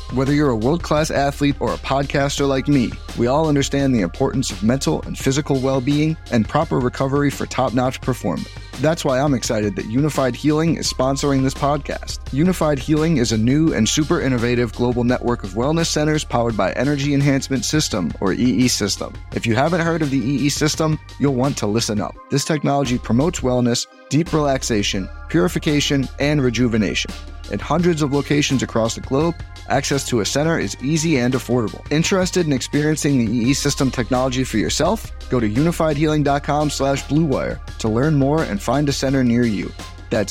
Whether you're a world-class athlete or a podcaster like me, we all understand the importance of mental and physical well-being and proper recovery for top-notch performance. That's why I'm excited that Unified Healing is sponsoring this podcast. Unified Healing is a new and super innovative global network of wellness centers powered by Energy Enhancement System, or EE System. If you haven't heard of the EE System, you'll want to listen up. This technology promotes wellness, deep relaxation, purification, and rejuvenation. In hundreds of locations across the globe, access to a center is easy and affordable. Interested in experiencing the EE System technology for yourself? Go to unifiedhealing.com/bluewire to learn more and find a center near you. That's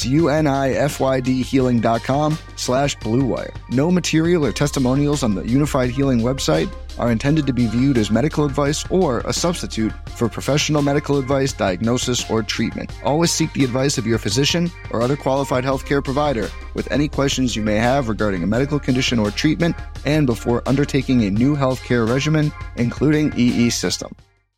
unifydhealing.com/bluewire. No material or testimonials on the Unified Healing website are intended to be viewed as medical advice or a substitute for professional medical advice, diagnosis, or treatment. Always seek the advice of your physician or other qualified healthcare provider with any questions you may have regarding a medical condition or treatment and before undertaking a new healthcare regimen, including EE System.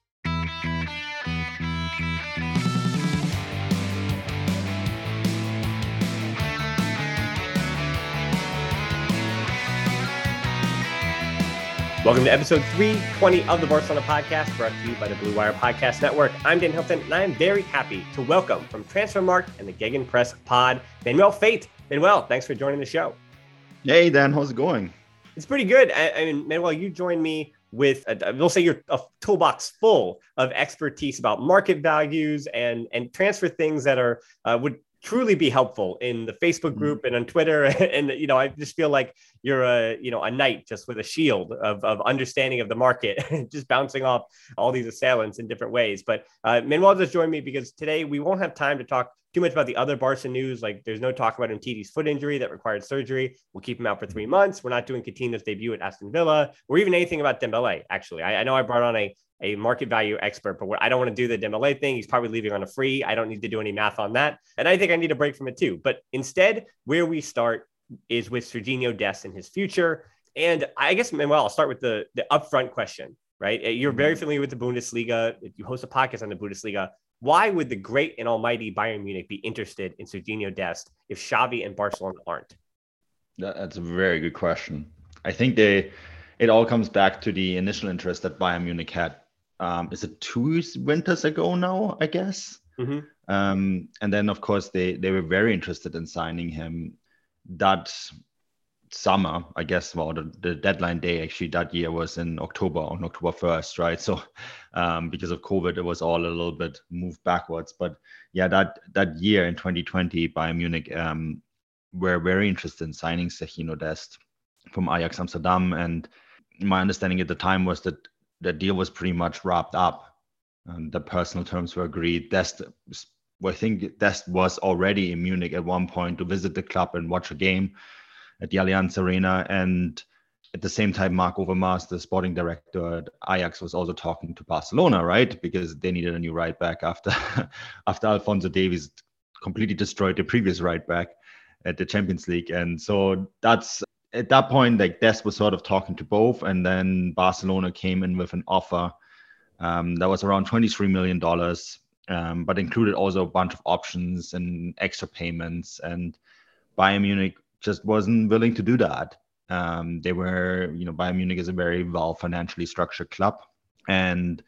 Welcome to episode 320 of the Barcelona Podcast, brought to you by the Blue Wire Podcast Network. I'm Dan Hilton, and I am very happy to welcome from Transfermarkt and the Gegenpress Pod, Manuel Fate. Manuel, thanks for joining the show. Hey, Dan, how's it going? It's pretty good. I mean, Manuel, you joined me with, we'll say you're a toolbox full of expertise about market values and transfer things that are would truly be helpful in the Facebook group and on Twitter. And, I just feel like you're a knight just with a shield of understanding of the market, just bouncing off all these assailants in different ways. But Manuel just joined me because today we won't have time to talk too much about the other Barca news. Like there's no talk about Umtiti's foot injury that required surgery. We'll keep him out for 3 months. We're not doing Coutinho's debut at Aston Villa or even anything about Dembele. Actually, I know I brought on a market value expert, but I don't want to do the Dembele thing. He's probably leaving on a free. I don't need to do any math on that. And I think I need a break from it too. But instead, where we start is with Sergiño Dest and his future. And I guess, Manuel, I'll start with the upfront question, right? You're very familiar with the Bundesliga. You host a podcast on the Bundesliga. Why would the great and almighty Bayern Munich be interested in Sergiño Dest if Xavi and Barcelona aren't? That's a very good question. I think it all comes back to the initial interest that Bayern Munich had. Is it 2 winters ago now, I guess? Mm-hmm. And then, of course, they were very interested in signing him that summer, I guess. Well, the deadline day actually that year was on October 1st, right? So because of COVID, it was all a little bit moved backwards. But yeah, that year in 2020, Bayern Munich were very interested in signing Sergiño Dest from Ajax Amsterdam. And my understanding at the time was that the deal was pretty much wrapped up. The personal terms were agreed. I think Dest was already in Munich at one point to visit the club and watch a game at the Allianz Arena. And at the same time, Marc Overmars, the sporting director at Ajax, was also talking to Barcelona, right? Because they needed a new right back after Alphonso Davies completely destroyed the previous right back at the Champions League. And so that's at that point, like Dest was sort of talking to both, and then Barcelona came in with an offer that was around $23 million, but included also a bunch of options and extra payments. And Bayern Munich just wasn't willing to do that. Bayern Munich is a very well financially structured club, and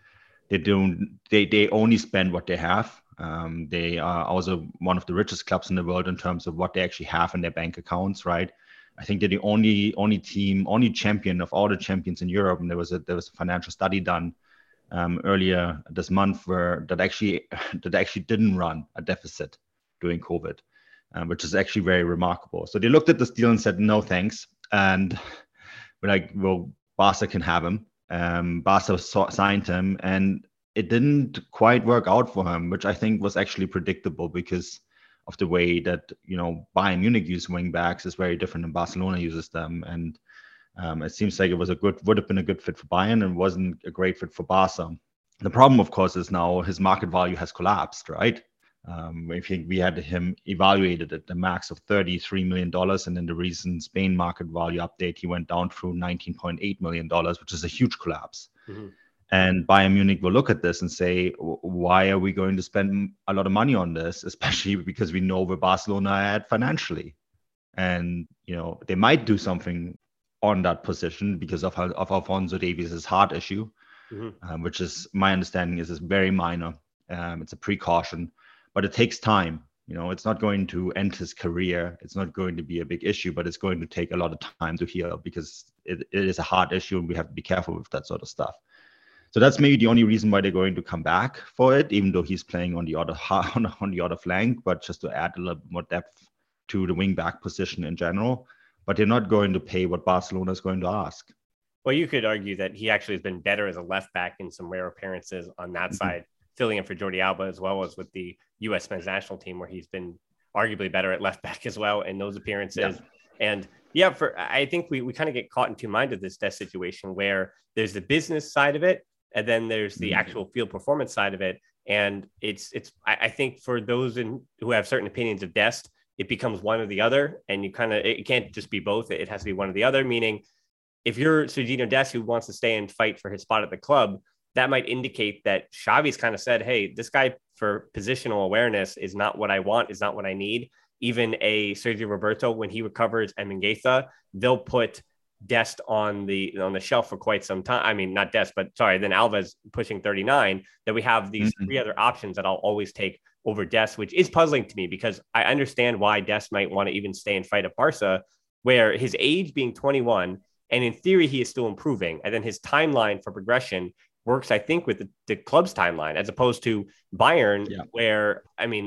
they only spend what they have. They are also one of the richest clubs in the world in terms of what they actually have in their bank accounts, right? I think they're the only champion of all the champions in Europe. And there was a financial study done earlier this month that actually didn't run a deficit during COVID, which is actually very remarkable. So they looked at this deal and said, no, thanks. And we're like, well, Barca can have him. Barca signed him, and it didn't quite work out for him, which I think was actually predictable because of the way that, Bayern Munich uses wing backs is very different than Barcelona uses them. And it seems like it would have been a good fit for Bayern and wasn't a great fit for Barca. The problem, of course, is now his market value has collapsed, right? I think we had him evaluated at the max of $33 million. And in the recent Spain market value update, he went down through $19.8 million, which is a huge collapse. Mm-hmm. And Bayern Munich will look at this and say, why are we going to spend a lot of money on this, especially because we know where Barcelona are at financially. And, they might do something on that position because of Alphonso Davies' heart issue, which is, my understanding is very minor. It's a precaution, but it takes time. It's not going to end his career. It's not going to be a big issue, but it's going to take a lot of time to heal because it is a heart issue and we have to be careful with that sort of stuff. So that's maybe the only reason why they're going to come back for it, even though he's playing on the other on the other flank, but just to add a little bit more depth to the wing back position in general. But they're not going to pay what Barcelona is going to ask. Well, you could argue that he actually has been better as a left back in some rare appearances on that side, filling in for Jordi Alba, as well as with the U.S. men's national team, where he's been arguably better at left back as well in those appearances. Yeah. And I think we kind of get caught in two minds of this Dest situation where there's the business side of it, and then there's the actual field performance side of it. And I think for those who have certain opinions of Dest, it becomes one or the other, and it can't just be both. It has to be one or the other, meaning if you're Sergiño Dest who wants to stay and fight for his spot at the club, that might indicate that Xavi's kind of said, hey, this guy for positional awareness is not what I want, is not what I need. Even a Sergio Roberto, when he recovers and Mingueza, they'll put Dest on the shelf for quite some time. I mean, not Dest, but sorry, then Alves pushing 39, that we have these three other options that I'll always take over Dest, which is puzzling to me because I understand why Dest might want to even stay and fight at Barca, where his age being 21, and in theory, he is still improving. And then his timeline for progression works, I think, with the club's timeline, as opposed to Bayern, where,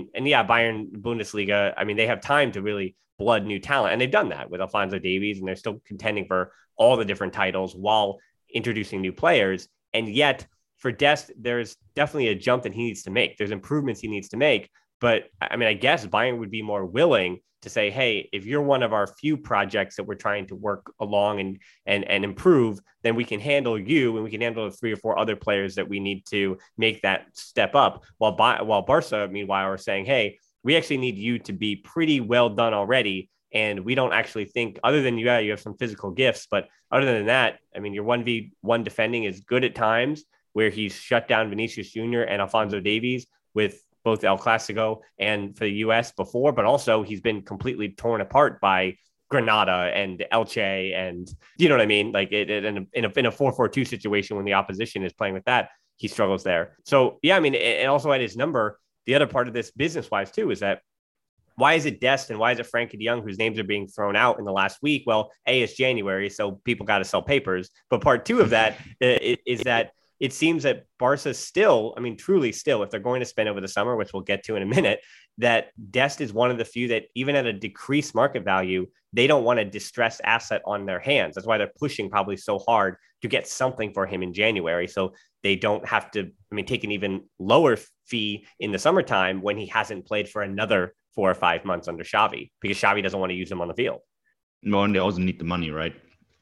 Bayern Bundesliga, they have time to really blood new talent. And they've done that with Alphonso Davies, and they're still contending for all the different titles while introducing new players. And yet for Dest, there's definitely a jump that he needs to make. There's improvements he needs to make. But I guess Bayern would be more willing to say, hey, if you're one of our few projects that we're trying to work along and improve, then we can handle you and we can handle the 3 or 4 other players that we need to make that step up. While Barca, meanwhile, are saying, hey, we actually need you to be pretty well done already. And we don't actually think, other than you have some physical gifts, but other than that, your 1v1 defending is good at times, where he's shut down Vinicius Jr. and Alphonso Davies with both El Clasico and for the U.S. before, but also he's been completely torn apart by Granada and Elche, and you know what I mean? Like in a 4-4-2 situation, when the opposition is playing with that, he struggles there. So and also at his number, the other part of this business-wise too is that why is it Dest and why is it Frankie de Jong whose names are being thrown out in the last week? Well, it's January, so people got to sell papers. But part two of that is that it seems that Barca still, truly still, if they're going to spend over the summer, which we'll get to in a minute, that Dest is one of the few that even at a decreased market value, they don't want a distressed asset on their hands. That's why they're pushing probably so hard to get something for him in January. So they don't have to, take an even lower fee in the summertime when he hasn't played for another 4 or 5 months under Xavi, because Xavi doesn't want to use him on the field. No, and they also need the money, right?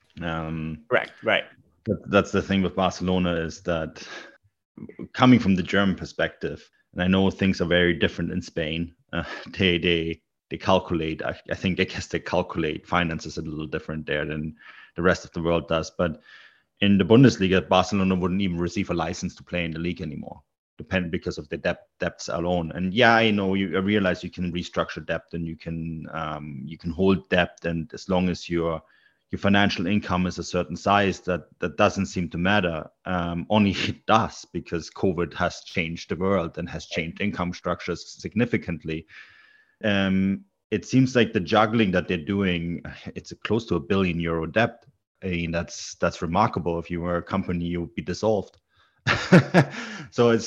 Correct, right. That's the thing with Barcelona, is that coming from the German perspective, and I know things are very different in Spain. They calculate. I guess they calculate finances a little different there than the rest of the world does. But in the Bundesliga, Barcelona wouldn't even receive a license to play in the league anymore, because of the debts alone. And I know I realize you can restructure debt and you can hold debt, and as long as your financial income is a certain size, that doesn't seem to matter. Only it does, because COVID has changed the world and has changed income structures significantly. It seems like the juggling that they're doing, it's close to €1 billion debt. That's remarkable. If you were a company, you would be dissolved. So it's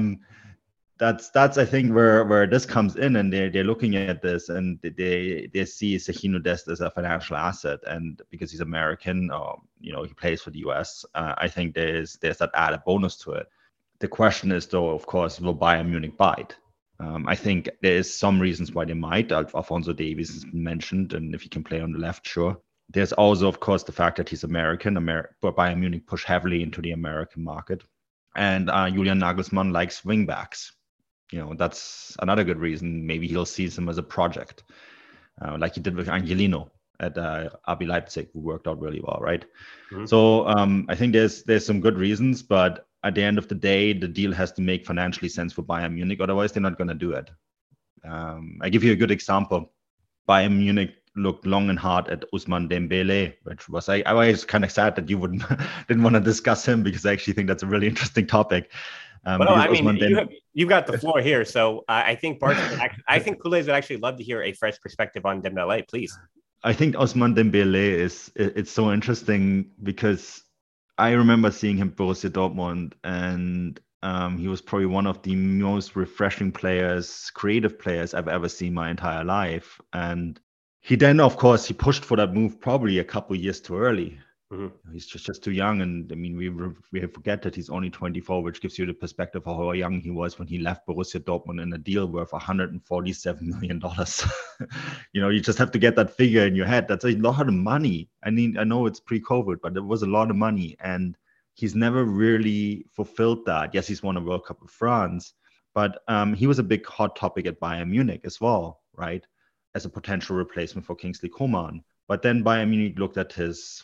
that's I think where this comes in, and they're looking at this, and they see Sergiño Dest as a financial asset, and because he's American, he plays for the US, I think there's that added bonus to it. The question is, though, of course, will Bayern Munich bite? I think there is some reasons why they might. Alphonso Davies has been mentioned, and if he can play on the left, sure. There's also, of course, the fact that he's American. But Bayern Munich push heavily into the American market, and Julian Nagelsmann likes wingbacks. That's another good reason. Maybe he'll see them as a project, like he did with Angelino at RB Leipzig, who worked out really well, right? Mm-hmm. So I think there's some good reasons, but at the end of the day, the deal has to make financially sense for Bayern Munich. Otherwise, they're not going to do it. I give you a good example. Bayern Munich looked long and hard at Ousmane Dembele, which was I was kind of sad that you wouldn't didn't want to discuss him, because I actually think that's a really interesting topic. Well, I mean, you've got the floor here, so I think I think Kool-Aid would actually love to hear a fresh perspective on Dembele, please. I think Ousmane Dembele it's so interesting, because I remember seeing him Borussia Dortmund, and he was probably one of the most refreshing players, creative players I've ever seen my entire life. And he then, of course, he pushed for that move probably a couple of years too early. Mm-hmm. He's just too young. And I mean, we forget that he's only 24, which gives you the perspective of how young he was when he left Borussia Dortmund in a deal worth $147 million. You just have to get that figure in your head. That's a lot of money. I mean, I know it's pre-COVID, but it was a lot of money. And he's never really fulfilled that. Yes, he's won a World Cup with France, but he was a big hot topic at Bayern Munich as well, right? As a potential replacement for Kingsley Coman. But then Bayern Munich looked at his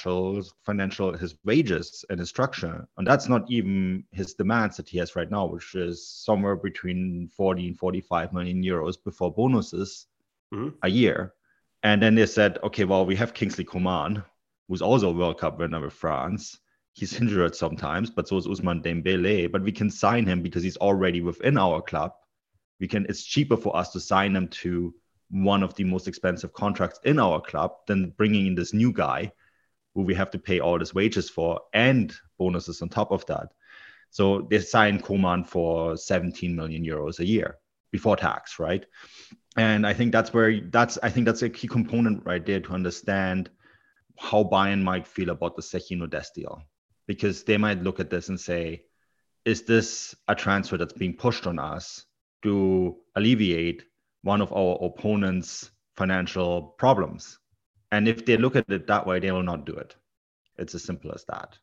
his wages and his structure. And that's not even his demands that he has right now, which is somewhere between 40 and 45 million euros before bonuses a year. And then they said, okay, well, we have Kingsley Coman, who's also a World Cup winner with France. He's injured sometimes, but so is Ousmane Dembele. But we can sign him because he's already within our club. It's cheaper for us to sign him to one of the most expensive contracts in our club than bringing in this new guy who we have to pay all his wages for and bonuses on top of that. So they signed Coman for 17 million euros a year before tax, right? And I think that's a key component right there to understand how Bayern might feel about the Sergiño Dest deal. Because they might look at this and say, is this a transfer that's being pushed on us to alleviate one of our opponent's financial problems? And if they look at it that way, they will not do it. It's as simple as that.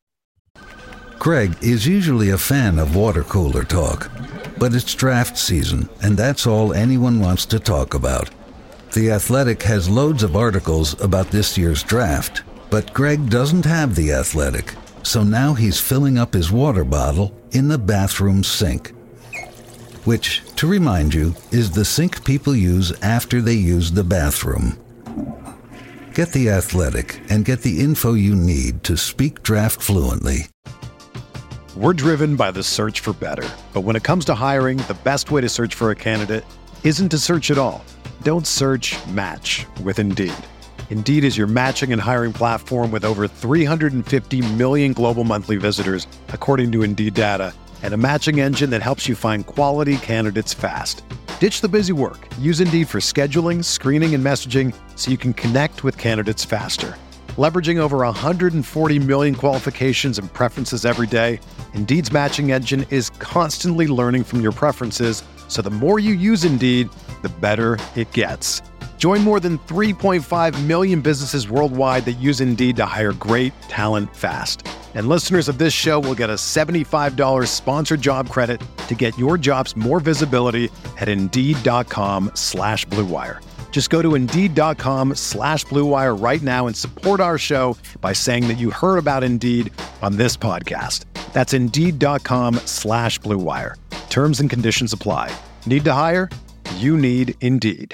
Greg is usually a fan of water cooler talk, but it's draft season, and that's all anyone wants to talk about. The Athletic has loads of articles about this year's draft, but Greg doesn't have The Athletic. So now he's filling up his water bottle in the bathroom sink, which, to remind you, is the sink people use after they use the bathroom. Get The Athletic and get the info you need to speak draft fluently. We're driven by the search for better. But when it comes to hiring, the best way to search for a candidate isn't to search at all. Don't search, match with Indeed. Indeed is your matching and hiring platform with over 350 million global monthly visitors, according to Indeed data, and a matching engine that helps you find quality candidates fast. Ditch the busy work. Use Indeed for scheduling, screening, and messaging so you can connect with candidates faster. Leveraging over 140 million qualifications and preferences every day, Indeed's matching engine is constantly learning from your preferences, so the more you use Indeed, the better it gets. Join more than 3.5 million businesses worldwide that use Indeed to hire great talent fast. And listeners of this show will get a $75 sponsored job credit to get your jobs more visibility at Indeed.com/Blue Wire. Just go to Indeed.com/Blue Wire right now and support our show by saying that you heard about Indeed on this podcast. That's Indeed.com/Blue Wire. Terms and conditions apply. Need to hire? You need Indeed.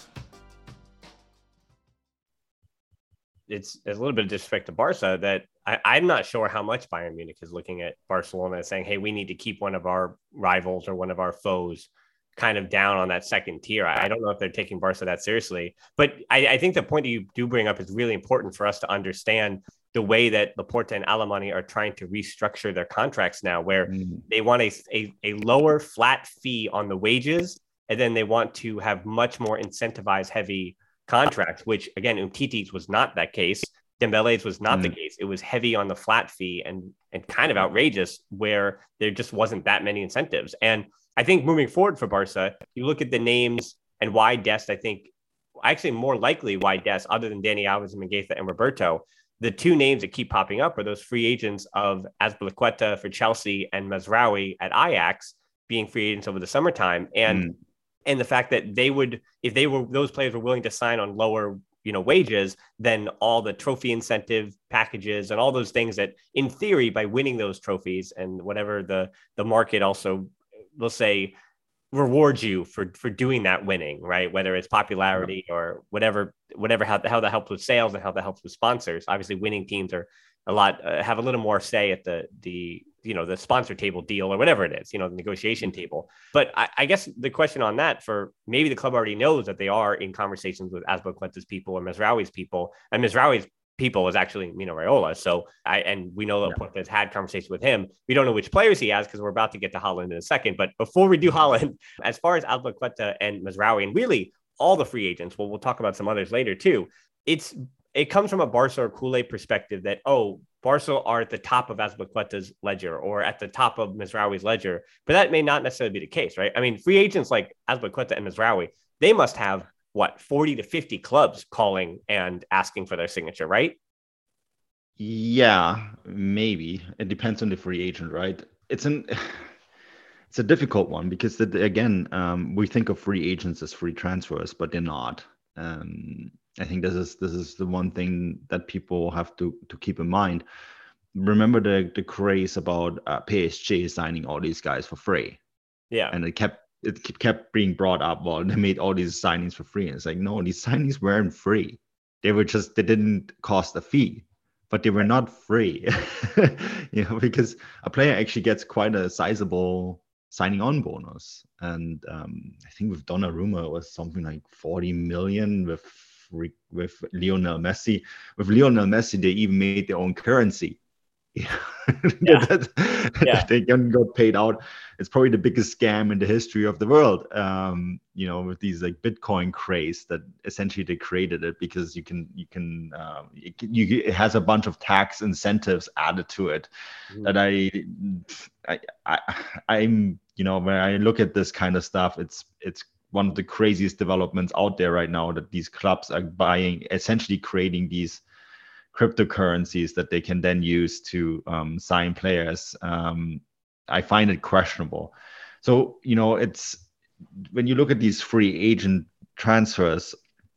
It's a little bit of disrespect to Barca that I'm not sure how much Bayern Munich is looking at Barcelona saying, hey, we need to keep one of our rivals or one of our foes kind of down on that second tier. I don't know if they're taking Barca that seriously, but I think the point that you do bring up is really important for us to understand the way that Laporta and Alemany are trying to restructure their contracts now, where they want a lower flat fee on the wages, and then they want to have much more incentivized heavy contracts, which again, Umtiti's was not that case. Dembele's was not the case. It was heavy on the flat fee and kind of outrageous where there just wasn't that many incentives. And I think moving forward for Barca, you look at the names and why Dest, I think actually more likely why Dest, other than Dani Alves and Mingueza and Roberto, the two names that keep popping up are those free agents of Azpilicueta for Chelsea and Mazraoui at Ajax being free agents over the summertime. And the fact that those players were willing to sign on lower, wages, then all the trophy incentive packages and all those things that in theory, by winning those trophies and whatever the market also will say rewards you for doing that winning, right? Whether it's popularity or whatever, how that helps with sales and how that helps with sponsors. Obviously, winning teams are have a little more say at the sponsor table deal or whatever it is, the negotiation table. But I guess the question on that, for maybe the club already knows that they are in conversations with Azpilicueta's people or Mizraoui's people, and Mizraoui's people is actually Mino Raiola. So we know that Puerta's had conversations with him. We don't know which players he has because we're about to get to Holland in a second. But before we do Holland, as far as Azpilicueta and Mizraoui, and really all the free agents, we'll talk about some others later too. It comes from a Barca or Kool-Aid perspective that, Barca are at the top of Azpilicueta's ledger or at the top of Mizraoui's ledger, but that may not necessarily be the case, right? I mean, free agents like Azpilicueta and Mizraoui, they must have 40 to 50 clubs calling and asking for their signature, right? Yeah, maybe. It depends on the free agent, right? It's a difficult one because we think of free agents as free transfers, but they're not. I think this is the one thing that people have to keep in mind. Remember the craze about PSG signing all these guys for free. Yeah, and it kept being brought up. Well, they made all these signings for free, and it's like, no, these signings weren't free. They didn't cost a fee, but they were not free. Because a player actually gets quite a sizable signing on bonus, and I think with Donnarumma it was something like 40 million with Lionel Messi. With Lionel Messi, they even made their own currency. They got paid out. It's probably the biggest scam in the history of the world. With these like Bitcoin craze that essentially they created it because it has a bunch of tax incentives added to it. That I'm when I look at this kind of stuff, it's one of the craziest developments out there right now, that these clubs are essentially creating these cryptocurrencies that they can then use to sign players. I find it questionable. So, it's when you look at these free agent transfers,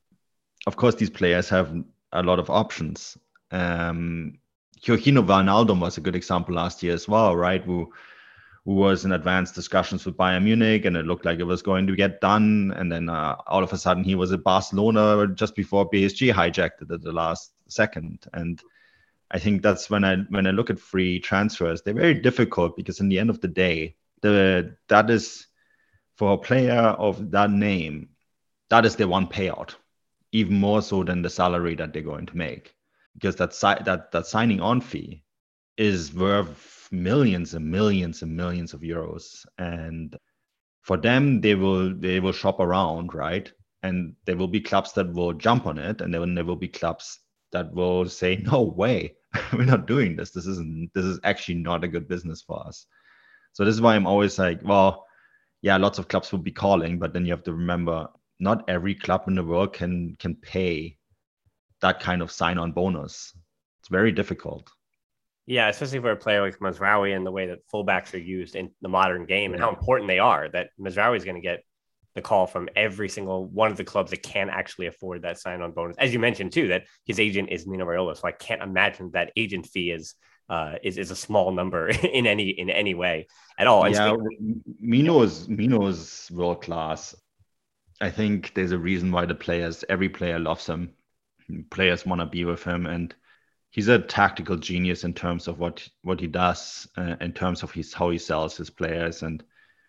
of course, these players have a lot of options. Gioacchino Wijnaldum was a good example last year as well, right? Who was in advanced discussions with Bayern Munich, and it looked like it was going to get done. And then all of a sudden he was at Barcelona just before PSG hijacked it at the last second. And I think that's when I look at free transfers, they're very difficult because in the end of the day, that is for a player of that name, that is their one payout, even more so than the salary that they're going to make, because that signing on fee is worth millions and millions and millions of euros. And for them, they will shop around, right? And there will be clubs that will jump on it, and then there will be clubs that will say, no way, we're not doing this. This is actually not a good business for us. So this is why I'm always like, well, yeah, lots of clubs will be calling, but then you have to remember, not every club in the world can pay that kind of sign-on bonus. It's very difficult. Yeah, especially for a player like Mizraoui and the way that fullbacks are used in the modern game and how important they are, that Mizraoui is going to get the call from every single one of the clubs that can actually afford that sign-on bonus. As you mentioned too, that his agent is Mino Raiola, so I can't imagine that agent fee is a small number in any way at all. And Mino is world class. I think there's a reason why every player loves him. Players want to be with him, and he's a tactical genius in terms of what he does, in terms of how he sells his players, and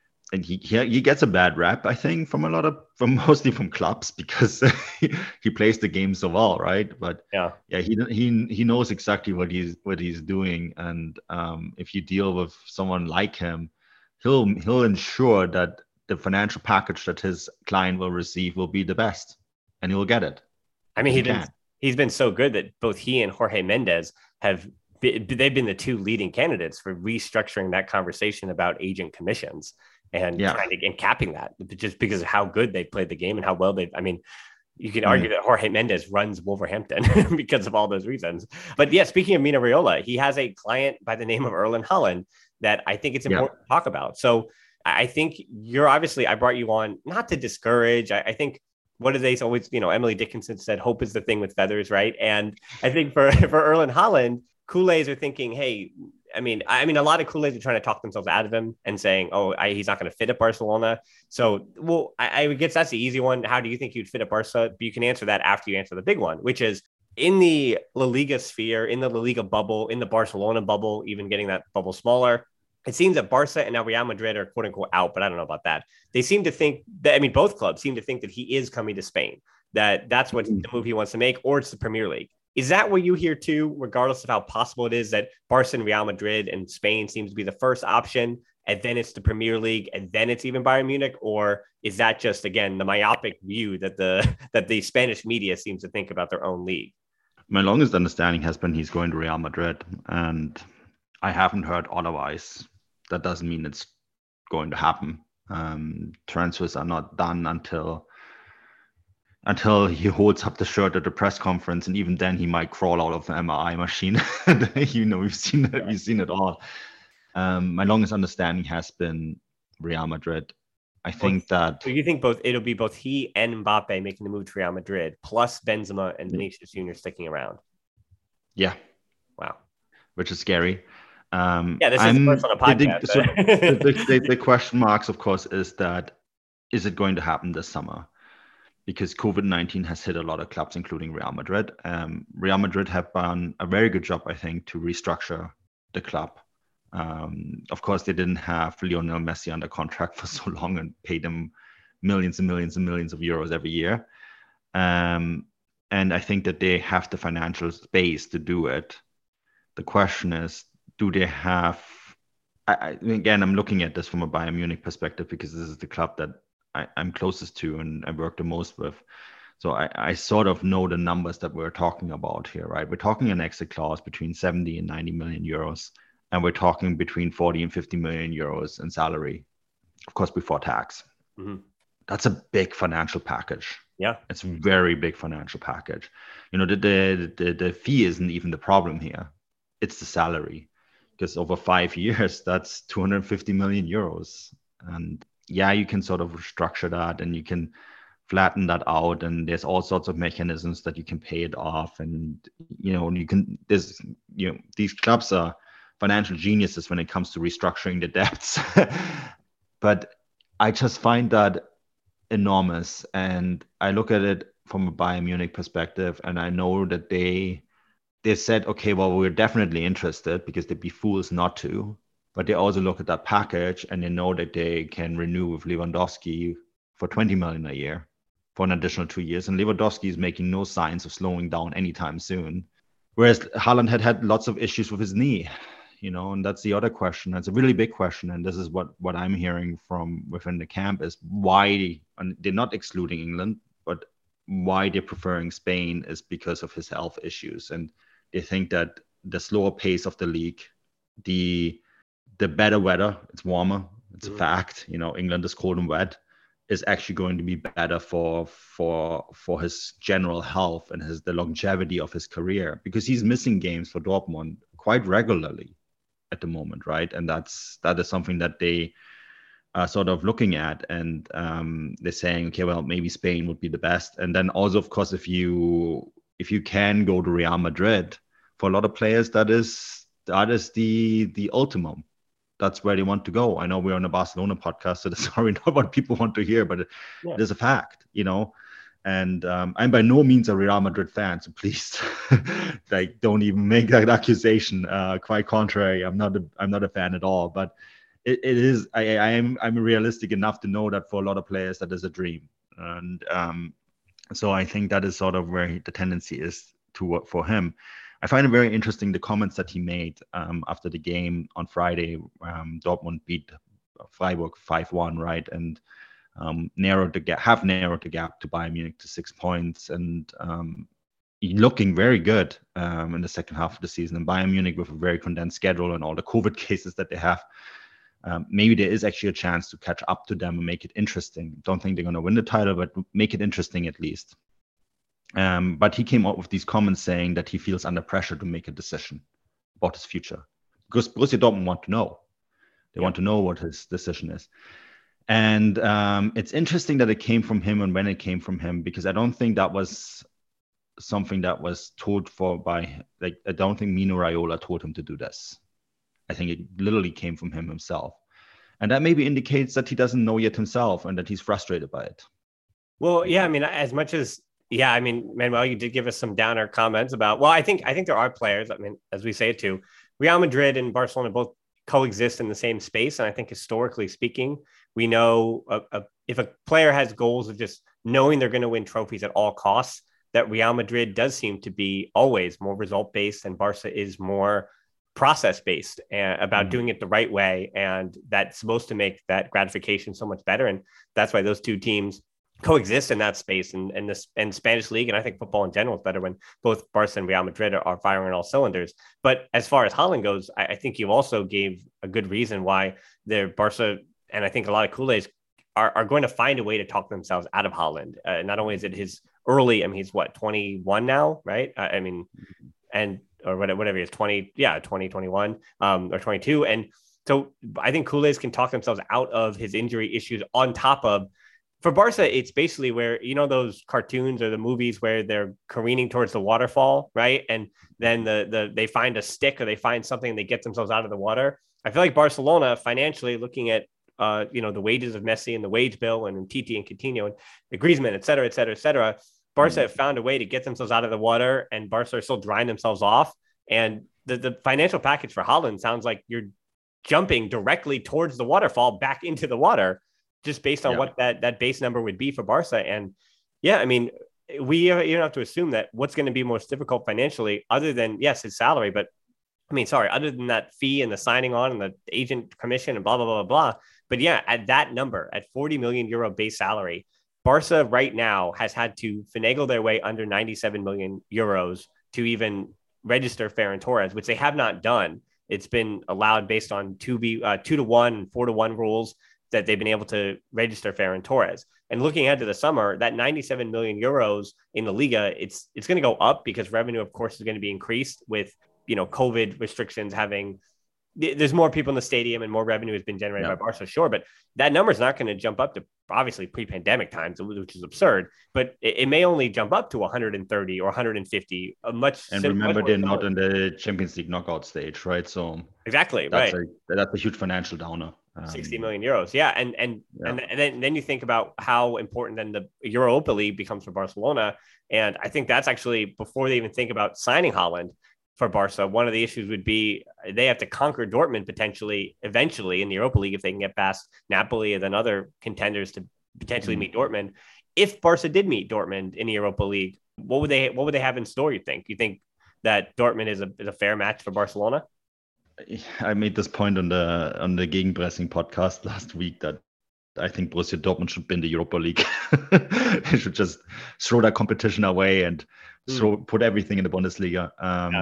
he gets a bad rap, I think, mostly from clubs, because he plays the game so well, right? But he knows exactly what he's doing, and if you deal with someone like him, he'll ensure that the financial package that his client will receive will be the best, and he'll get it. I mean, he's been so good that both he and Jorge Mendes they've been the two leading candidates for restructuring that conversation about agent commissions and capping that, just because of how good they played the game and how well you can argue that Jorge Mendes runs Wolverhampton because of all those reasons. But yeah, speaking of Mino Raiola, he has a client by the name of Erling Haaland that I think it's important to talk about. So I think I brought you on not to discourage. I think, what do they always, Emily Dickinson said, hope is the thing with feathers, right? And I think for Erling Haaland, Kool-Aids are thinking, hey, I mean, a lot of Kool-Aid are trying to talk themselves out of him and saying, "Oh, he's not going to fit at Barcelona." So, well, I guess that's the easy one. How do you think you'd fit at Barca? But you can answer that after you answer the big one, which is in the La Liga sphere, in the La Liga bubble, in the Barcelona bubble, even getting that bubble smaller. It seems that Barca and now Real Madrid are quote unquote out, but I don't know about that. They seem to think that, both clubs seem to think that he is coming to Spain, that's what the move he wants to make, or it's the Premier League. Is that what you hear too, regardless of how possible it is that Barca and Real Madrid and Spain seems to be the first option, and then it's the Premier League, and then it's even Bayern Munich? Or is that just, again, the myopic view that the Spanish media seems to think about their own league? My longest understanding has been he's going to Real Madrid, and I haven't heard otherwise. That doesn't mean it's going to happen. Transfers are not done until he holds up the shirt at the press conference, and even then he might crawl out of the MRI machine. We've seen it all. My longest understanding has been Real Madrid. I think that. So you think it'll be both he and Mbappe making the move to Real Madrid, plus Benzema and Vinicius Jr. sticking around? Yeah. Wow. Which is scary. This is the first on a podcast. The question marks, of course, is it going to happen this summer? Because COVID-19 has hit a lot of clubs, including Real Madrid. Real Madrid have done a very good job, I think, to restructure the club. Of course, they didn't have Lionel Messi under contract for so long and paid him millions and millions and millions of euros every year. And I think that they have the financial space to do it. The question is, do they have... Again, I'm looking at this from a Bayern Munich perspective because this is the club that I'm closest to and I work the most with. So I sort of know the numbers that we're talking about here, right? We're talking an exit clause between 70 and 90 million euros. And we're talking between 40 and 50 million euros in salary, of course, before tax. Mm-hmm. That's a big financial package. Yeah. It's a very big financial package. The fee isn't even the problem here. It's the salary. Because over 5 years, that's 250 million euros. And yeah, you can sort of restructure that and you can flatten that out. And there's all sorts of mechanisms that you can pay it off. And, these clubs are financial geniuses when it comes to restructuring the debts. But I just find that enormous. And I look at it from a Bayern Munich perspective, and I know that they said, okay, well, we're definitely interested because they'd be fools not to. But they also look at that package and they know that they can renew with Lewandowski for 20 million a year for an additional 2 years. And Lewandowski is making no signs of slowing down anytime soon. Whereas Haaland had lots of issues with his knee, and that's the other question. That's a really big question. And this is what I'm hearing from within the camp is why, and they're not excluding England, but why they're preferring Spain is because of his health issues. And they think that the slower pace of the league, the better weather, it's warmer, it's a fact, England is cold and wet, is actually going to be better for his general health and the longevity of his career, because he's missing games for Dortmund quite regularly at the moment, right? And that is something that they are sort of looking at, and they're saying, okay, well, maybe Spain would be the best. And then also, of course, if you can go to Real Madrid, for a lot of players, that is the ultimum. That's where they want to go. I know we're on a Barcelona podcast, so that's sorry not what people want to hear, but it is a fact, And I'm by no means a Real Madrid fan, so please, don't even make that accusation. Quite contrary, I'm not a fan at all. But it is. I'm realistic enough to know that for a lot of players, that is a dream, and so I think that is sort of where the tendency is to work for him. I find it very interesting the comments that he made after the game on Friday. Dortmund beat Freiburg 5-1, right, and narrowed the gap to Bayern Munich to 6 points, and looking very good in the second half of the season. And Bayern Munich, with a very condensed schedule and all the COVID cases that they have, maybe there is actually a chance to catch up to them and make it interesting. Don't think they're going to win the title, but make it interesting at least. But he came out with these comments saying that he feels under pressure to make a decision about his future, because Borussia Dortmund want to know. They want to know what his decision is. And it's interesting that it came from him and when it came from him, because I don't think that was something that was told I don't think Mino Raiola told him to do this. I think it literally came from him himself. And that maybe indicates that he doesn't know yet himself and that he's frustrated by it. Well, yeah, I mean, as much as, yeah, I mean, Manuel, you did give us some downer comments about, well, I think there are players, I mean, as we say it too, Real Madrid and Barcelona both coexist in the same space. And I think historically speaking, we know if a player has goals of just knowing they're going to win trophies at all costs, that Real Madrid does seem to be always more result-based and Barca is more process-based about doing it the right way. And that's supposed to make that gratification so much better. And that's why those two teams coexist in that space and Spanish league. And I think football in general is better when both Barca and Real Madrid are firing on all cylinders. But as far as Haaland goes, I think you also gave a good reason why they're Barca. And I think a lot of Culés are going to find a way to talk themselves out of Haaland. Not only is it his early, I mean, he's 21 now, right? I mean, or whatever he is, 21 or 22. And so I think Culés can talk themselves out of his injury issues on top of, for Barca, it's basically where, those cartoons or the movies where they're careening towards the waterfall, right? And then they find a stick or they find something and they get themselves out of the water. I feel like Barcelona financially looking at, the wages of Messi and the wage bill and Titi and Coutinho and Griezmann, et cetera, Barca have found a way to get themselves out of the water and Barca are still drying themselves off. And the financial package for Haaland sounds like you're jumping directly towards the waterfall back into the water, just based on what that base number would be for Barca. And yeah, I mean, you don't have to assume that what's going to be most difficult financially, other than, yes, his salary, but other than that fee and the signing on and the agent commission and blah, blah, blah, blah. But yeah, at that number, at 40 million euro base salary, Barca right now has had to finagle their way under 97 million euros to even register Ferran Torres, which they have not done. It's been allowed based on 2-1 and 4-1 rules that they've been able to register Ferran Torres. And looking ahead to the summer, that 97 million euros in the Liga, it's going to go up because revenue, of course, is going to be increased with, COVID restrictions there's more people in the stadium and more revenue has been generated by Barca, sure. But that number is not going to jump up to obviously pre-pandemic times, which is absurd, but it may only jump up to 130 or 150. Remember, they're not in the Champions League knockout stage, right? So exactly, that's a huge financial downer. 60 million euros. Yeah. And then you think about how important then the Europa League becomes for Barcelona. And I think that's actually before they even think about signing Haaland for Barca. One of the issues would be they have to conquer Dortmund potentially eventually in the Europa League if they can get past Napoli and then other contenders to potentially meet Dortmund. If Barca did meet Dortmund in the Europa League, what would they have in store, you think? You think that Dortmund is a fair match for Barcelona? I made this point on the Gegenpressing podcast last week that I think Borussia Dortmund should be in the Europa League. They should just throw that competition away and put everything in the Bundesliga.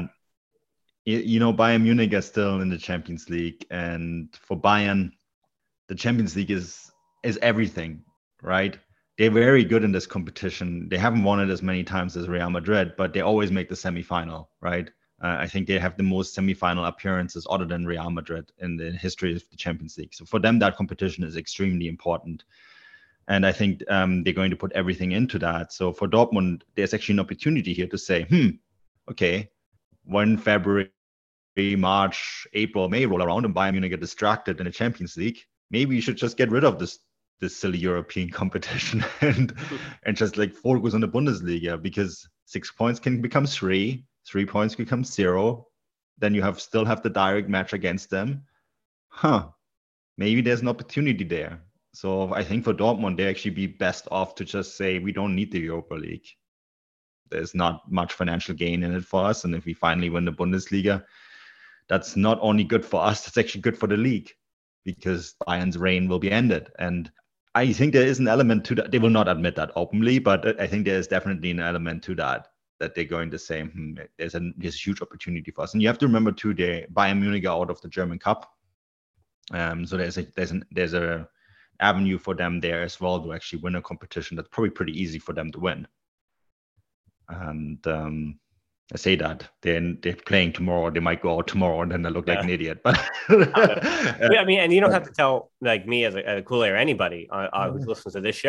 Bayern Munich is still in the Champions League, and for Bayern, the Champions League is everything, right? They're very good in this competition. They haven't won it as many times as Real Madrid, but they always make the semifinal, right? I think they have the most semifinal appearances other than Real Madrid in the history of the Champions League. So for them, that competition is extremely important. And I think they're going to put everything into that. So for Dortmund, there's actually an opportunity here to say, okay, when February, March, April, May roll around and Bayern Munich get distracted in the Champions League, maybe you should just get rid of this silly European competition and just focus on the Bundesliga, because 6 points can become 3 points become 0. Then you still have the direct match against them. Maybe there's an opportunity there. So I think for Dortmund, they actually be best off to just say, we don't need the Europa League. There's not much financial gain in it for us. And if we finally win the Bundesliga, that's not only good for us, it's actually good for the league, because Bayern's reign will be ended. And I think there is an element to that. They will not admit that openly, but I think there is definitely an element to that they're going to say, there's a huge opportunity for us. And you have to remember too, Bayern Munich are out of the German Cup. So there's a avenue for them there as well to actually win a competition that's probably pretty easy for them to win. And I say that they're playing tomorrow, they might go out tomorrow and then they look like an idiot. But I mean, and you don't have to tell me as a Culé or anybody who listens to this show.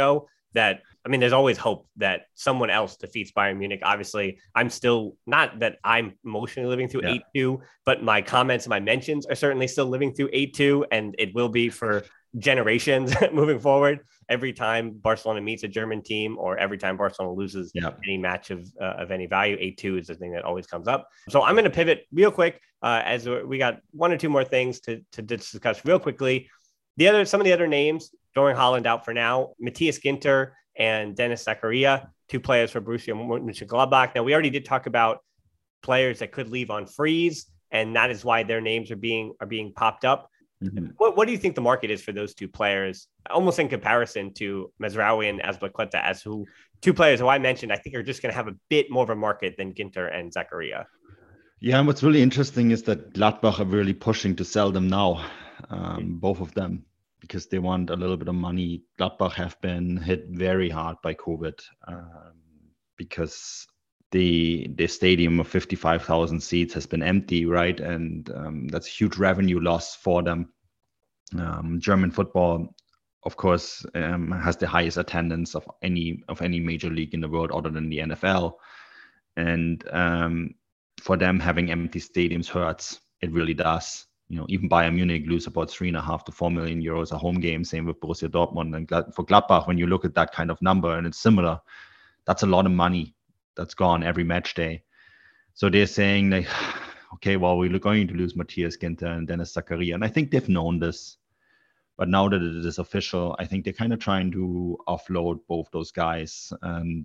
that, I mean, there's always hope that someone else defeats Bayern Munich. Obviously, I'm still not that I'm emotionally living through 8-2, but my comments and my mentions are certainly still living through 8-2, and it will be for generations moving forward. Every time Barcelona meets a German team, or every time Barcelona loses any match of any value, 8-2 is the thing that always comes up. So I'm going to pivot real quick as we got one or two more things to discuss real quickly. Some of the other names, throwing Haaland out for now, Matthias Ginter and Dennis Zakaria, two players for Borussia Mönchengladbach. Now, we already did talk about players that could leave on freeze, and that is why their names are being popped up. Mm-hmm. What do you think the market is for those two players, almost in comparison to Mazraoui and Azpilicueta, as two players who I mentioned, I think are just going to have a bit more of a market than Ginter and Zakaria? Yeah, and what's really interesting is that Gladbach are really pushing to sell them now, both of them, because they want a little bit of money. Gladbach have been hit very hard by COVID because the stadium of 55,000 seats has been empty, right? And that's a huge revenue loss for them. German football, of course, has the highest attendance of any major league in the world other than the NFL. And for them, having empty stadiums hurts. It really does. Even Bayern Munich lose about 3.5 to 4 million euros a home game. Same with Borussia Dortmund. And for Gladbach, when you look at that kind of number, and it's similar, that's a lot of money that's gone every match day. So they're saying, like, okay, well, we're going to lose Matthias Ginter and Dennis Zakaria. And I think they've known this. But now that it is official, I think they're kind of trying to offload both those guys. And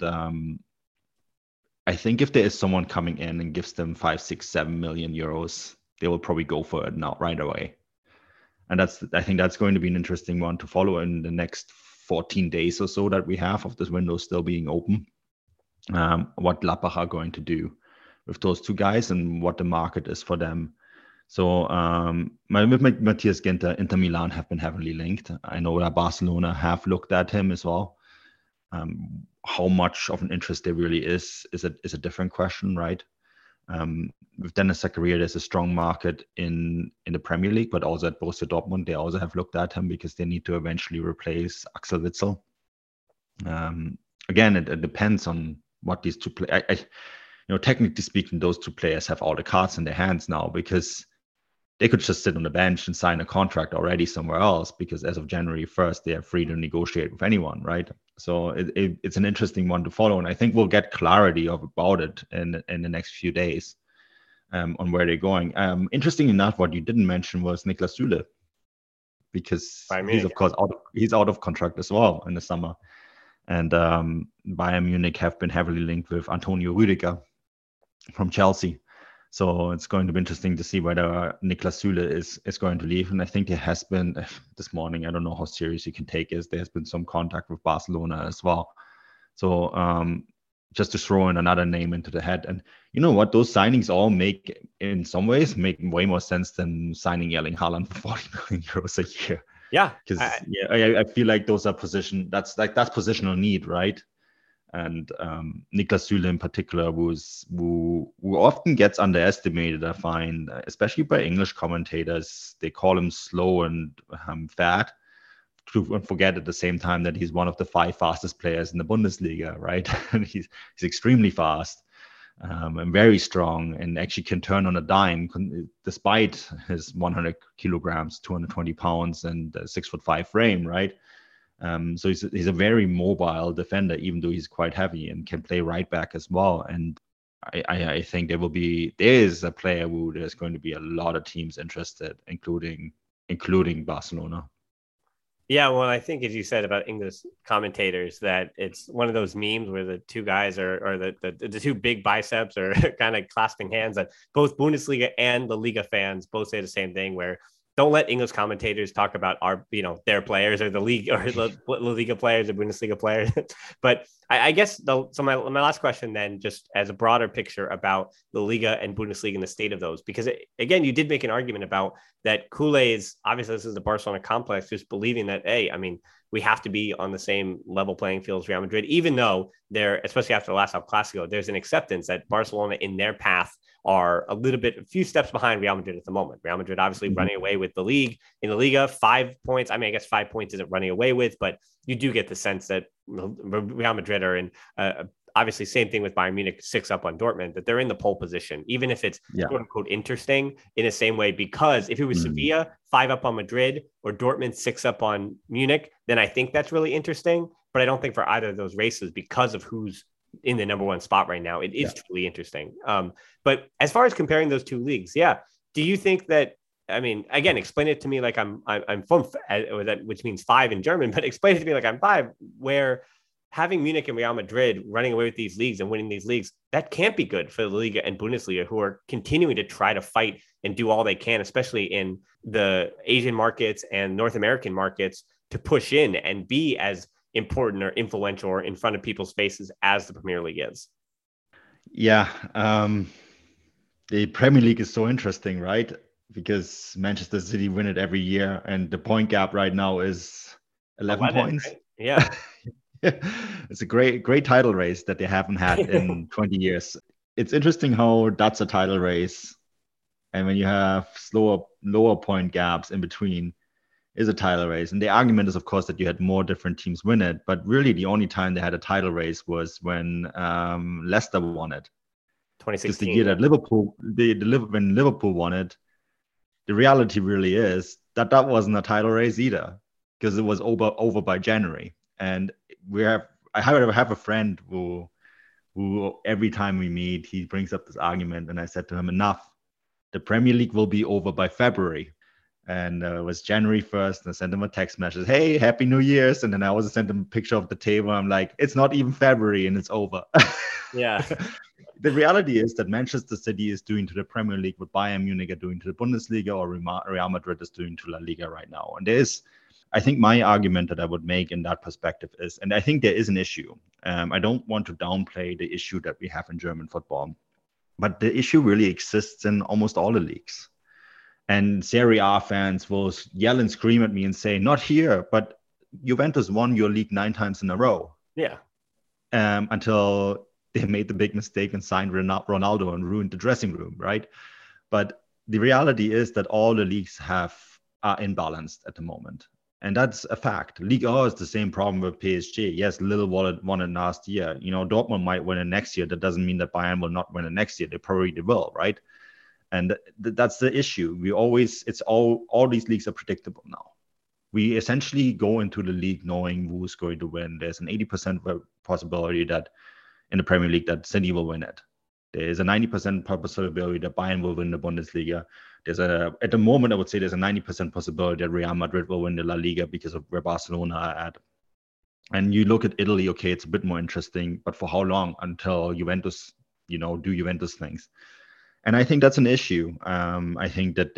I think if there is someone coming in and gives them 5, 6, 7 million euros, they will probably go for it now right away. And I think that's going to be an interesting one to follow in the next 14 days or so that we have of this window still being open. What Gladbach are going to do with those two guys and what the market is for them. So with Matthias Ginter, Inter Milan have been heavily linked. I know that Barcelona have looked at him as well. How much of an interest there really is a different question, right? With Dennis Zakaria, there's a strong market in the Premier League, but also at Borussia Dortmund, they also have looked at him because they need to eventually replace Axel Witsel. Again, it depends on what these two players. Technically speaking, those two players have all the cards in their hands now because they could just sit on the bench and sign a contract already somewhere else because as of January 1st, they are free to negotiate with anyone, right? So it's an interesting one to follow. And I think we'll get clarity about it in the next few days on where they're going. Interesting enough, what you didn't mention was Niklas Süle, because he's, of course, out of contract as well in the summer. And Bayern Munich have been heavily linked with Antonio Rüdiger from Chelsea. So it's going to be interesting to see whether Niklas Süle is going to leave. And I think there has been, this morning, I don't know how serious you can take it, there has been some contact with Barcelona as well. So just to throw in another name into the hat. And you know what? Those signings all in some ways, make way more sense than signing Erling Haaland for 40 million euros a year. Yeah. Because I feel like those are that's positional need, right? And Niklas Süle in particular, who often gets underestimated, I find, especially by English commentators. They call him slow and fat, to forget at the same time that he's one of the 5 fastest players in the Bundesliga, right? And he's extremely fast and very strong, and actually can turn on a dime despite his 100 kilograms, 220 pounds, and 6'5" frame, right? So he's a very mobile defender, even though he's quite heavy, and can play right back as well. And I think there is a player who there's going to be a lot of teams interested, including Barcelona. Yeah, well, I think as you said about English commentators, that it's one of those memes where the two guys or the two big biceps are kind of clasping hands. That both Bundesliga and La Liga fans both say the same thing, where don't let English commentators talk about their players or the league or the La Liga players or Bundesliga players. But I guess so my last question then, just as a broader picture about La Liga and Bundesliga and the state of those, because again, you did make an argument about that. Kool-Aid is obviously, this is the Barcelona complex, just believing that, hey, I mean, we have to be on the same level playing field as Real Madrid, even though they're, especially after the last El Clasico, there's an acceptance that Barcelona in their path are a few steps behind Real Madrid at the moment. Real Madrid obviously running away with the league in the Liga, 5 points. I mean, I guess 5 points isn't running away with, but you do get the sense that Real Madrid are in obviously same thing with Bayern Munich, 6 up on Dortmund, that they're in the pole position, even if it's quote unquote interesting in the same way, because if it was Sevilla 5 up on Madrid or Dortmund 6 up on Munich, then I think that's really interesting. But I don't think for either of those races, because of who's in the number 1 spot right now, it is truly interesting. But as far as comparing those 2 leagues, do you think that, I mean, again, explain it to me like I'm from, which means 5 in German, but explain it to me like I'm 5, where having Munich and Real Madrid running away with these leagues and winning these leagues, that can't be good for the Liga and Bundesliga, who are continuing to try to fight and do all they can, especially in the Asian markets and North American markets, to push in and be as important or influential or in front of people's faces as the Premier League is. Yeah. The Premier League is so interesting, right? Because Manchester City win it every year, and the point gap right now is 11 points. Right? Yeah. It's a great title race that they haven't had in 20 years. It's interesting how that's a title race, and when you have lower point gaps in between is a title race. And the argument is, of course, that you had more different teams win it, but really the only time they had a title race was when Leicester won it. 2016. Just the year that when Liverpool won it. The reality really is that wasn't a title race either, because it was over by January. And I have a friend who every time we meet, he brings up this argument, and I said to him, enough, the Premier League will be over by February. And it was January 1st, and I sent him a text message, hey, Happy New Year's. And then I also sent him a picture of the table. I'm like, it's not even February and it's over. Yeah. The reality is that Manchester City is doing to the Premier League what Bayern Munich are doing to the Bundesliga, or Real Madrid is doing to La Liga right now. And I think my argument that I would make in that perspective is, and I think there is an issue. I don't want to downplay the issue that we have in German football, but the issue really exists in almost all the leagues. And Serie A fans will yell and scream at me and say, not here, but Juventus won your league 9 times in a row. Yeah. Until they made the big mistake and signed Ronaldo and ruined the dressing room, right? But the reality is that all the leagues are imbalanced at the moment. And that's a fact. Ligue 1 is the same problem with PSG. Yes, Lille won it last year. Dortmund might win it next year. That doesn't mean that Bayern will not win it next year. They probably will, right? And that's the issue. All these leagues are predictable now. We essentially go into the league knowing who's going to win. There's an 80% possibility that in the Premier League that City will win it. There's a 90% possibility that Bayern will win the Bundesliga. At the moment, I would say there's a 90% possibility that Real Madrid will win the La Liga because of where Barcelona are at. And you look at Italy, okay, it's a bit more interesting, but for how long? Until Juventus, do Juventus things. And I think that's an issue. I think that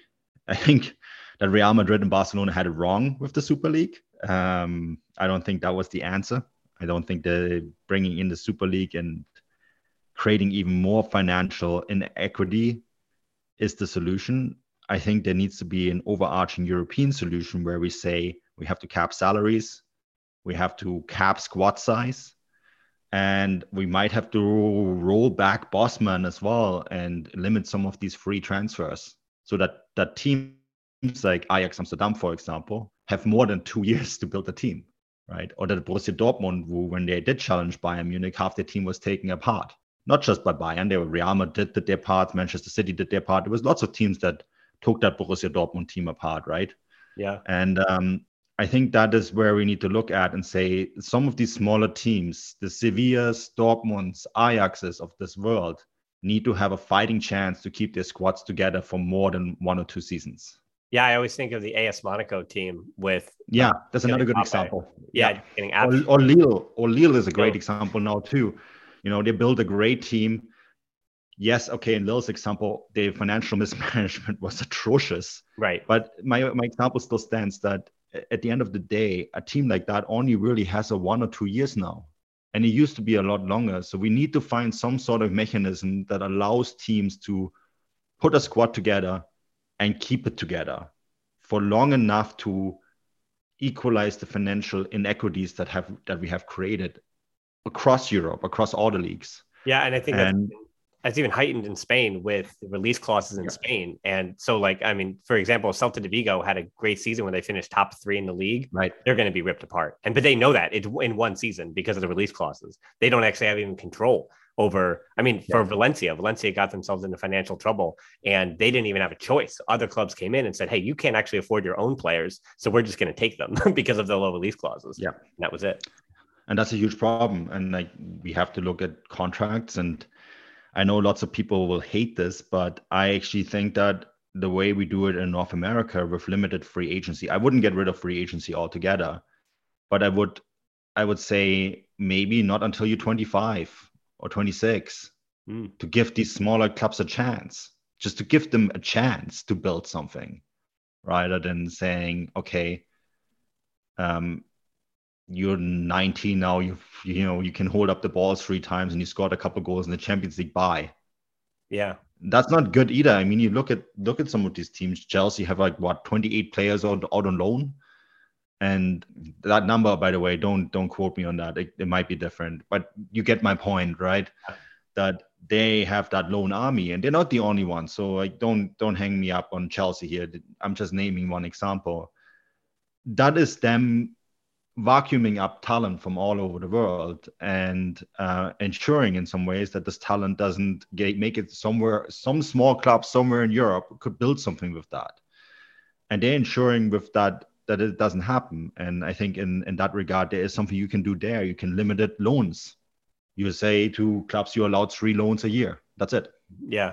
Real Madrid and Barcelona had it wrong with the Super League. I don't think that was the answer. I don't think that bringing in the Super League and creating even more financial inequity is the solution. I think there needs to be an overarching European solution where we say we have to cap salaries, we have to cap squad size, and we might have to roll back Bosman as well and limit some of these free transfers so that teams like Ajax Amsterdam, for example, have more than 2 years to build a team, right? Or that Borussia Dortmund, when they did challenge Bayern Munich, half their team was taken apart. Not just by Bayern, they were Real Madrid did their part, Manchester City did their part. There was lots of teams that took that Borussia Dortmund team apart, right? Yeah. And I think that is where we need to look at and say some of these smaller teams, the Sevillas, Dortmunds, Ajaxes of this world, need to have a fighting chance to keep their squads together for more than 1 or 2 seasons. Yeah, I always think of the AS Monaco team with... Yeah, that's another good example. Yeah. Getting or Lille is a great example now too. They built a great team. Yes, okay, in Lille's example, the financial mismanagement was atrocious. Right. But my example still stands that at the end of the day, a team like that only really has a 1 or 2 years now. And it used to be a lot longer. So we need to find some sort of mechanism that allows teams to put a squad together and keep it together for long enough to equalize the financial inequities that we have created across Europe, across all the leagues. Yeah, and I think that's even heightened in Spain with the release clauses in Spain. And so, like, I mean, for example, Celta de Vigo had a great season when they finished top 3 in the league. Right. They're going to be ripped apart. But they know that it's in one season because of the release clauses. They don't actually have even control over, for Valencia got themselves into financial trouble and they didn't even have a choice. Other clubs came in and said, hey, you can't actually afford your own players. So we're just going to take them because of the low release clauses. Yeah. And that was it. And that's a huge problem. And like, we have to look at contracts, and I know lots of people will hate this, but I actually think that the way we do it in North America with limited free agency, I wouldn't get rid of free agency altogether, but I would say maybe not until you're 25 or 26 to give these smaller clubs a chance, just to give them a chance to build something, rather than saying, okay, you're 19 now, you can hold up the ball 3 times and you scored a couple goals in the Champions League. Bye. Yeah. That's not good either. I mean, you look at some of these teams. Chelsea have 28 players out on loan. And that number, by the way, don't quote me on that. It might be different, but you get my point, right? That they have that loan army, and they're not the only one. So don't hang me up on Chelsea here. I'm just naming one example. That is them vacuuming up talent from all over the world and ensuring in some ways that this talent doesn't make it somewhere. Some small club somewhere in Europe could build something with that, and they're ensuring with that it doesn't happen. And I think in that regard, there is something you can do there. You can limit it loans. You say to clubs, you're allowed 3 loans a year. That's it. Yeah.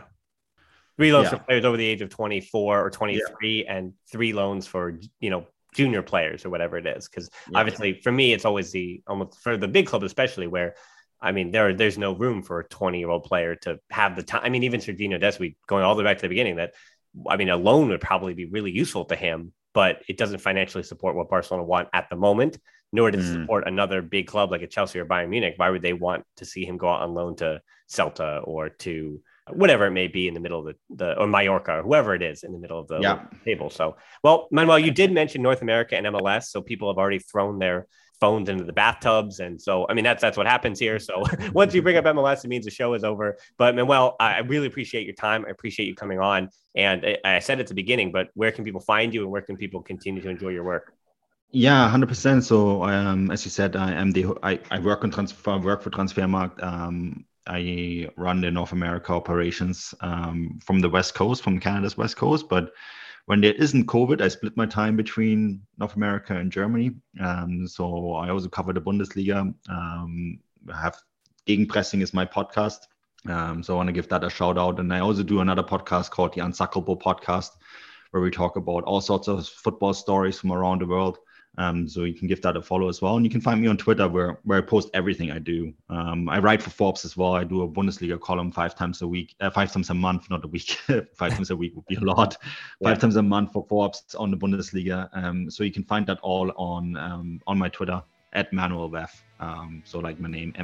3 loans for players over the age of 24 or 23 and 3 loans for, junior players or whatever it is. Because obviously for me, it's always almost for the big club, especially where, there's no room for a 20-year-old player to have the time. Even Sergiño Dest, going all the way back to the beginning, that, a loan would probably be really useful to him, but it doesn't financially support what Barcelona want at the moment, nor does it support another big club like a Chelsea or Bayern Munich. Why would they want to see him go out on loan to Celta or to whatever it may be in the middle of or Mallorca or whoever it is in the middle of the table? So, well, Manuel, you did mention North America and MLS, so people have already thrown their phones into the bathtubs. And so, that's what happens here. So once you bring up MLS, it means the show is over. But Manuel, I really appreciate your time. I appreciate you coming on. And I said at the beginning, but where can people find you and where can people continue to enjoy your work? Yeah, 100%. So as you said, I work for Transfermarkt. I run the North America operations from the West Coast, from Canada's West Coast. But when there isn't COVID, I split my time between North America and Germany. So I also cover the Bundesliga. I have Gegenpressing is my podcast. So I want to give that a shout out. And I also do another podcast called the Unsuckable Podcast, where we talk about all sorts of football stories from around the world. So you can give that a follow as well. And you can find me on Twitter where I post everything I do. I write for Forbes as well. I do a Bundesliga column 5 times a month, not a week. 5 times a week would be a lot. 5 times a month for Forbes on the Bundesliga. So you can find that all on my Twitter @ManuelVeth. So like my name,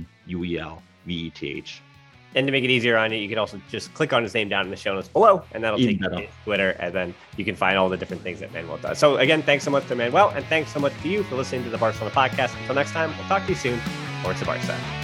ManuelVeth. And to make it easier on you, you can also just click on his name down in the show notes below, and that'll take you to Twitter, and then you can find all the different things that Manuel does. So again, thanks so much to Manuel, and thanks so much to you for listening to the Barcelona podcast. Until next time, we'll talk to you soon. Forza Barca.